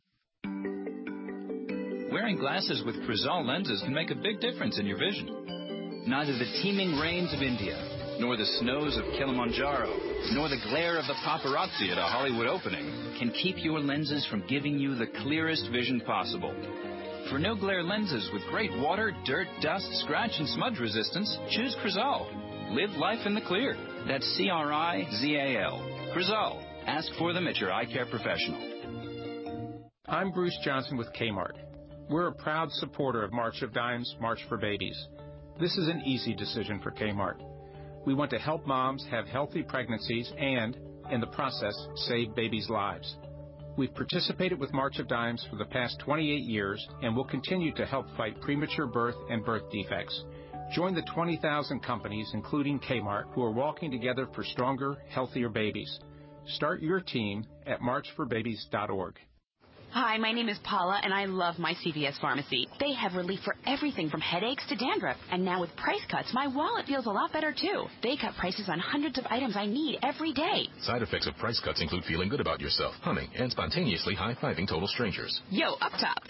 [SPEAKER 16] Wearing glasses with Crizal lenses can make a big difference in your vision. Neither the teeming rains of India, nor the snows of Kilimanjaro, nor the glare of the paparazzi at a Hollywood opening can keep your lenses from giving you the clearest vision possible. For no-glare lenses with great water, dirt, dust, scratch, and smudge resistance, choose Crizal. Live life in the clear. That's C-R-I-Z-A-L. Crizal. Ask for them at your eye care professional.
[SPEAKER 12] I'm Bruce Johnson with Kmart. We're a proud supporter of March of Dimes, March for Babies. This is an easy decision for Kmart. We want to help moms have healthy pregnancies and, in the process, save babies' lives. We've participated with March of Dimes for the past 28 years and will continue to help fight premature birth and birth defects. Join the 20,000 companies, including Kmart, who are walking together for stronger, healthier babies. Start your team at marchforbabies.org.
[SPEAKER 15] Hi, my name is Paula, and I love my CVS Pharmacy. They have relief for everything from headaches to dandruff. And now with price cuts, my wallet feels a lot better, too. They cut prices on hundreds of items I need every day.
[SPEAKER 13] Side effects of price cuts include feeling good about yourself, humming, and spontaneously high-fiving total strangers.
[SPEAKER 15] Yo, up top.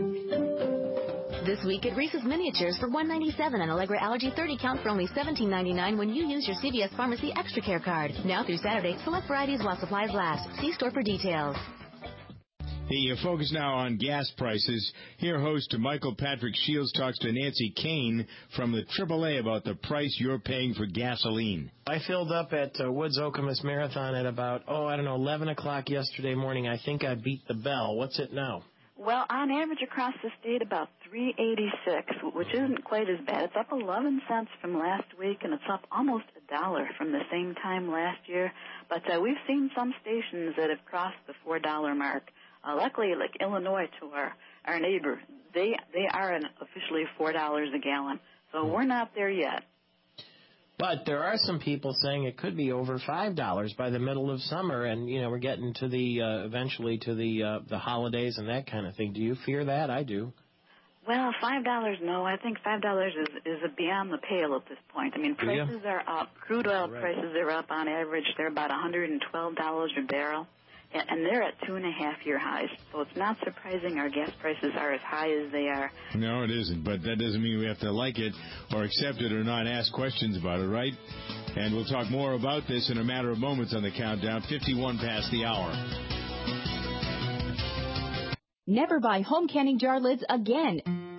[SPEAKER 14] This week at Reese's Miniatures for $1.97 and Allegra Allergy 30 count for only $17.99 when you use your CVS Pharmacy Extra Care card. Now through Saturday, select varieties while supplies last. See store for details.
[SPEAKER 3] The focus now on gas prices. Here, host Michael Patrick Shields talks to Nancy Kane from the AAA about the price you're paying for gasoline.
[SPEAKER 25] I filled up at Woods Okemos Marathon at about, 11 o'clock yesterday morning. I think I beat the bell. What's it now?
[SPEAKER 26] Well, on average across the state, about $3.86, which isn't quite as bad. It's up 11 cents from last week, and it's up almost $1 from the same time last year. But we've seen some stations that have crossed the $4 mark. Luckily, like Illinois, to our neighbor, they are officially $4 a gallon. So we're not there yet.
[SPEAKER 25] But there are some people saying it could be over $5 by the middle of summer, and we're getting to the eventually to the holidays and that kind of thing. Do you fear that? I do.
[SPEAKER 26] Well, $5, no. I think $5 is beyond the pale at this point. I mean, prices are up. Crude oil prices are up on average. They're about $112 a barrel. And they're at 2.5-year highs. So it's not surprising our gas prices are as high as they are.
[SPEAKER 3] No, it isn't. But that doesn't mean we have to like it or accept it or not ask questions about it, right? And we'll talk more about this in a matter of moments on the countdown, 51 past the hour.
[SPEAKER 27] Never buy home canning jar lids again.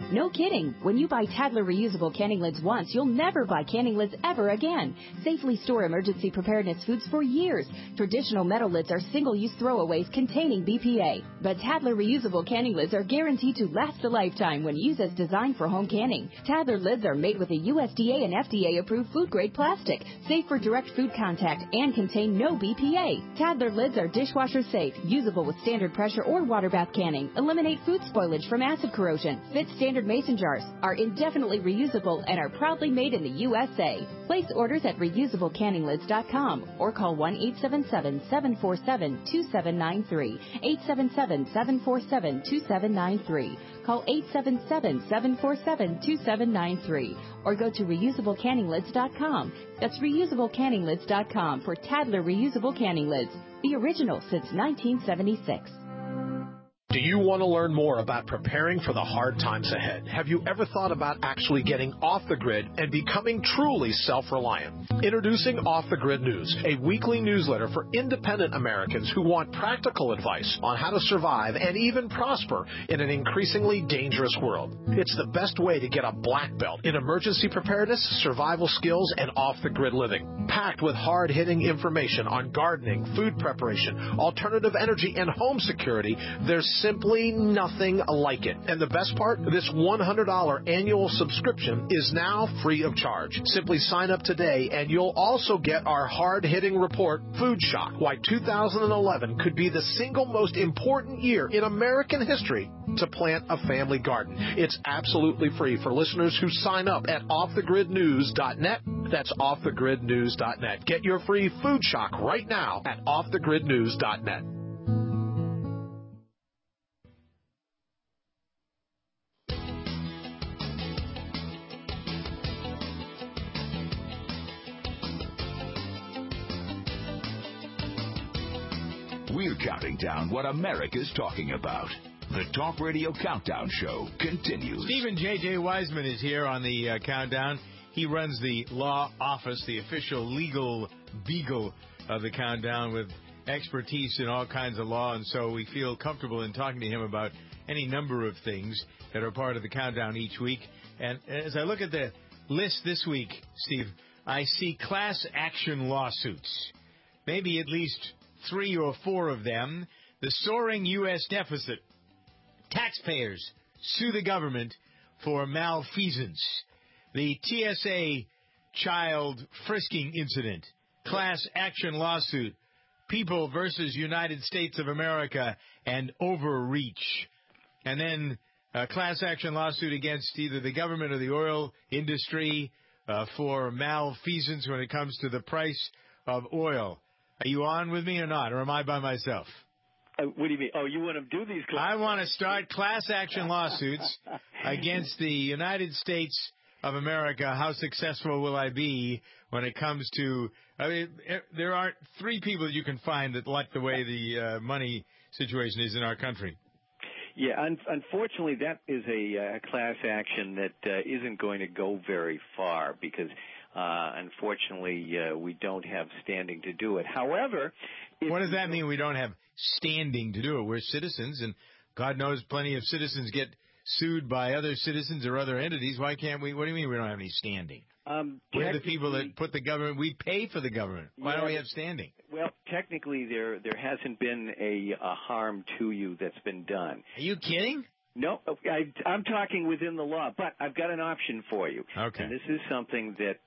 [SPEAKER 10] No kidding. When you buy Tadler reusable canning lids once, you'll never buy canning lids ever again. Safely store emergency preparedness foods for years. Traditional metal lids are single-use throwaways containing BPA. But Tadler reusable canning lids are guaranteed to last a lifetime when used as designed for home canning. Tadler lids are made with a USDA and FDA-approved food-grade plastic, safe for direct food contact, and contain no BPA. Tadler lids are dishwasher safe, usable with standard pressure or water bath canning, eliminate food spoilage from acid corrosion, fit standard mason jars, are indefinitely reusable, and are proudly made in the USA. Place orders at reusablecanninglids.com or call 1-877-747-2793, 877-747-2793. Call 877-747-2793 or go to reusablecanninglids.com. That's reusablecanninglids.com for Tadler reusable canning lids, the original since 1976.
[SPEAKER 17] Do you want to learn more about preparing for the hard times ahead? Have you ever thought about actually getting off the grid and becoming truly self-reliant? Introducing Off the Grid News, a weekly newsletter for independent Americans who want practical advice on how to survive and even prosper in an increasingly dangerous world. It's the best way to get a black belt in emergency preparedness, survival skills, and off-the-grid living. Packed with hard-hitting information on gardening, food preparation, alternative energy, and home security, there's simply nothing like it. And the best part, this $100 annual subscription is now free of charge. Simply sign up today and you'll also get our hard-hitting report, Food Shock, Why 2011 Could Be the Single Most Important Year in American History to Plant a Family Garden. It's absolutely free for listeners who sign up at offthegridnews.net. That's offthegridnews.net. Get your free Food Shock right now at offthegridnews.net.
[SPEAKER 18] We're counting down what America's talking about. The Talk Radio Countdown Show continues.
[SPEAKER 3] Stephen J.J. Wiseman is here on the countdown. He runs the law office, the official legal beagle of the countdown, with expertise in all kinds of law, and so we feel comfortable in talking to him about any number of things that are part of the countdown each week. And as I look at the list this week, Steve, I see class action lawsuits, maybe at least 3 or 4 of them. The soaring U.S. deficit. Taxpayers sue the government for malfeasance. The TSA child frisking incident. Class action lawsuit. People versus United States of America and overreach. And then a class action lawsuit against either the government or the oil industry for malfeasance when it comes to the price of oil. Are you on with me or not, or am I by myself?
[SPEAKER 19] What do you mean? Oh, you want to do these
[SPEAKER 3] I want to start class action lawsuits against the United States of America. How successful will I be when it comes to... I mean, there aren't 3 people that you can find that like the way the money situation is in our country.
[SPEAKER 19] Yeah, unfortunately, that is a class action that isn't going to go very far because... unfortunately, we don't have standing to do it. However...
[SPEAKER 3] What does that mean, we don't have standing to do it? We're citizens, and God knows plenty of citizens get sued by other citizens or other entities. Why can't we? What do you mean we don't have any standing? We're the people that put the government... We pay for the government. Why don't we have standing?
[SPEAKER 19] Well, technically, there hasn't been a harm to you that's been done.
[SPEAKER 3] Are you kidding?
[SPEAKER 19] No, I'm talking within the law, but I've got an option for you.
[SPEAKER 3] Okay.
[SPEAKER 19] And this is something that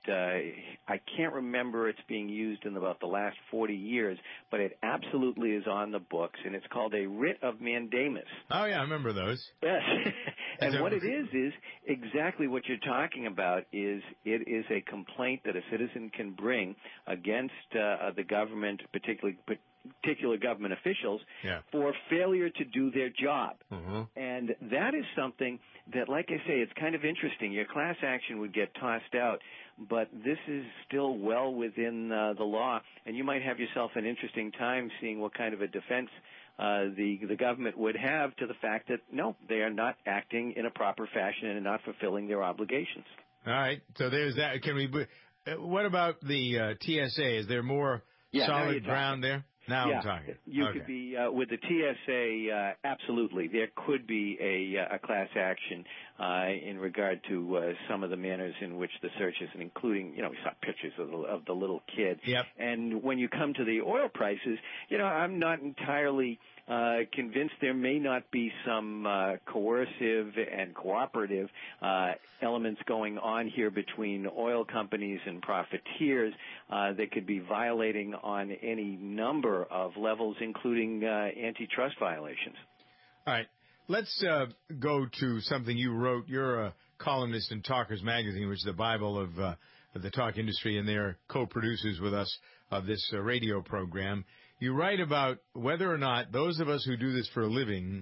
[SPEAKER 19] I can't remember it's being used in about the last 40 years, but it absolutely is on the books, and it's called a writ of mandamus.
[SPEAKER 3] Oh, yeah, I remember those.
[SPEAKER 19] Yes. And what it is exactly what you're talking about is it is a complaint that a citizen can bring against the government, particular government officials, for failure to do their job.
[SPEAKER 3] Mm-hmm.
[SPEAKER 19] And that is something that, like I say, it's kind of interesting. Your class action would get tossed out, but this is still well within the law, and you might have yourself an interesting time seeing what kind of a defense the government would have to the fact that, no, they are not acting in a proper fashion and not fulfilling their obligations.
[SPEAKER 3] All right. So there's that. What about the TSA? Is there more solid ground there? Now I'm talking.
[SPEAKER 19] You could be, with the TSA, absolutely. There could be a class action in regard to some of the manners in which the searches, and including, we saw pictures of the little kid.
[SPEAKER 3] Yep.
[SPEAKER 19] And when you come to the oil prices, I'm not entirely convinced there may not be some coercive and cooperative elements going on here between oil companies and profiteers that could be violating on any number of levels, including antitrust violations.
[SPEAKER 3] All right. Let's go to something you wrote. You're a columnist in Talkers Magazine, which is the Bible of the talk industry, and they're co-producers with us of this radio program. You write about whether or not those of us who do this for a living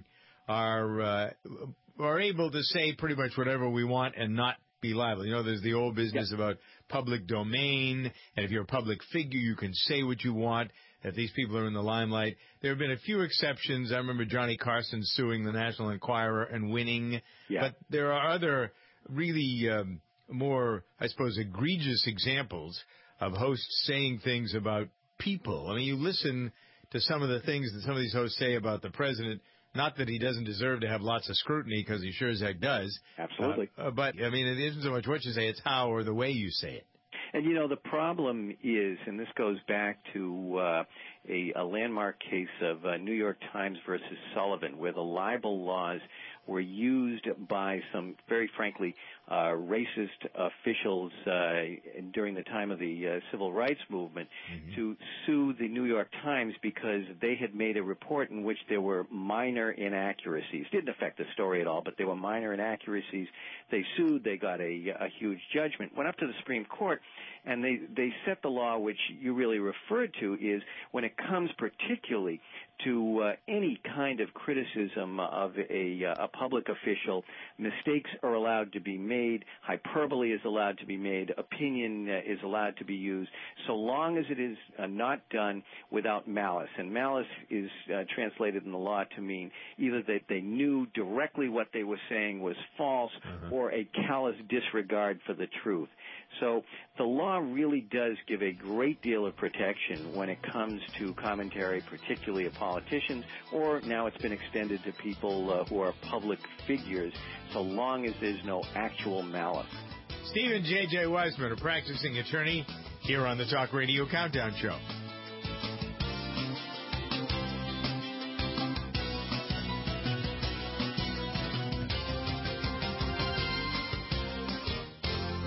[SPEAKER 3] are able to say pretty much whatever we want and not be liable. There's the old business about public domain, and if you're a public figure, you can say what you want. If these people are in the limelight, there have been a few exceptions. I remember Johnny Carson suing the National Enquirer and winning.
[SPEAKER 19] Yeah.
[SPEAKER 3] But there are other really more, I suppose, egregious examples of hosts saying things about people. I mean, you listen to some of the things that some of these hosts say about the president. Not that he doesn't deserve to have lots of scrutiny, because he sure as heck does.
[SPEAKER 19] Absolutely.
[SPEAKER 3] But, I mean, it isn't so much what you say, it's how or the way you say it.
[SPEAKER 19] And, the problem is, and this goes back to a landmark case of New York Times versus Sullivan, where the libel laws were used by some, very frankly, racist officials during the time of the civil rights movement to sue the New York Times because they had made a report in which there were minor inaccuracies. Didn't affect the story at all, but there were minor inaccuracies. They sued. They got a huge judgment. Went up to the Supreme Court, and they set the law, which you really referred to, is when it comes particularly to any kind of criticism of a public official, mistakes are allowed to be made, hyperbole is allowed to be made, opinion is allowed to be used, so long as it is not done without malice. And malice is translated in the law to mean either that they knew directly what they were saying was false or a callous disregard for the truth. So the law really does give a great deal of protection when it comes to commentary, particularly of politicians, or now it's been extended to people who are public figures, so long as there's no actual malice.
[SPEAKER 3] Stephen J.J. Weissman, a practicing attorney, here on the Talk Radio Countdown Show.